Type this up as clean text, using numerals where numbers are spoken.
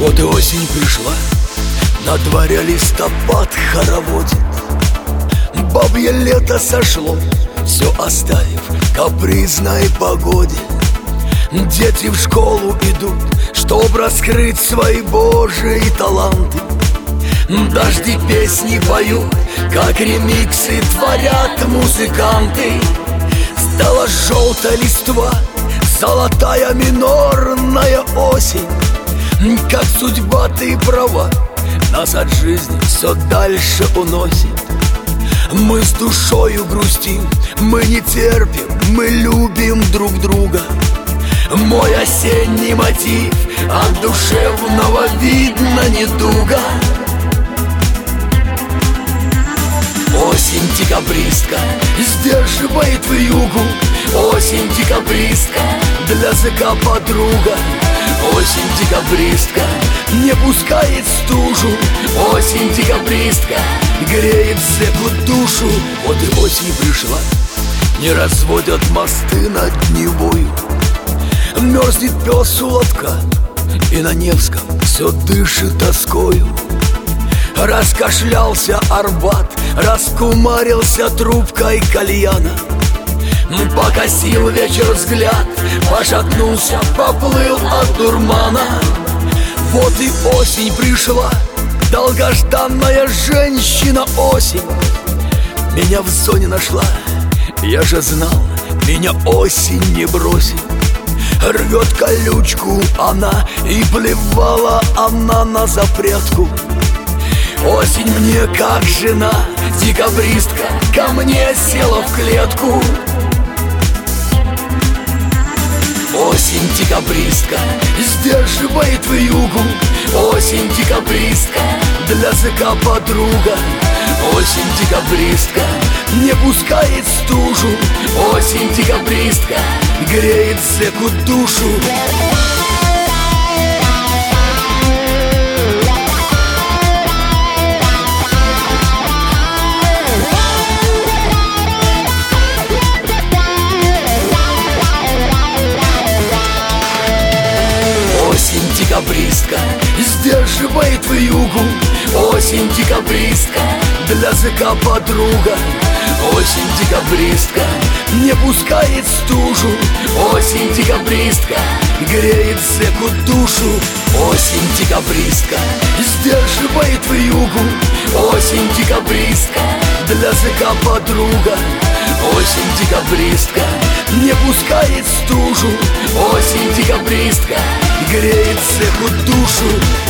Вот и осень пришла, на дворе листопад хороводит. Бабье лето сошло, все оставив капризной погоде. Дети в школу идут, чтоб раскрыть свои божьи таланты. Дожди песни поют, как ремиксы творят музыканты. Стала желтая листва, золотая минорная осень. Как судьба, ты права, нас от жизни все дальше уносит. Мы с душою грустим, мы не терпим, мы любим друг друга. Мой осенний мотив, от душевного видно недуга. Осень декабристка сдерживает вьюгу. Осень декабристка для языка подруга. Осень декабристка не пускает стужу. Осень декабристка греет зэку душу. Вот и осень пришла, не разводят мосты над Невою. Мерзнет пес у лотка, и на Невском все дышит тоскою. Раскашлялся Арбат, раскумарился трубкой кальяна. Покосил вечер взгляд, пошатнулся, поплыл от дурмана. Вот и осень пришла, долгожданная женщина осень. Меня в зоне нашла, я же знал, меня осень не бросит. Рвет колючку она, и плевала она на запретку. Осень мне как жена, декабристка ко мне села в клетку. Осень декабристка сдерживает вьюгу. Осень декабристка для языка подруга. Осень декабристка не пускает стужу. Осень декабристка греет зэку душу. Осень декабристка сдерживает вьюгу. Осень декабристка для языка подруга. Осень декабристка не пускает стужу. Осень декабристка греет зэку душу. Осень декабристка сдерживает вьюгу. Осень декабристка для языка подруга. Осень декабристка не пускает стужу. Осень декабристка греет зэку душу.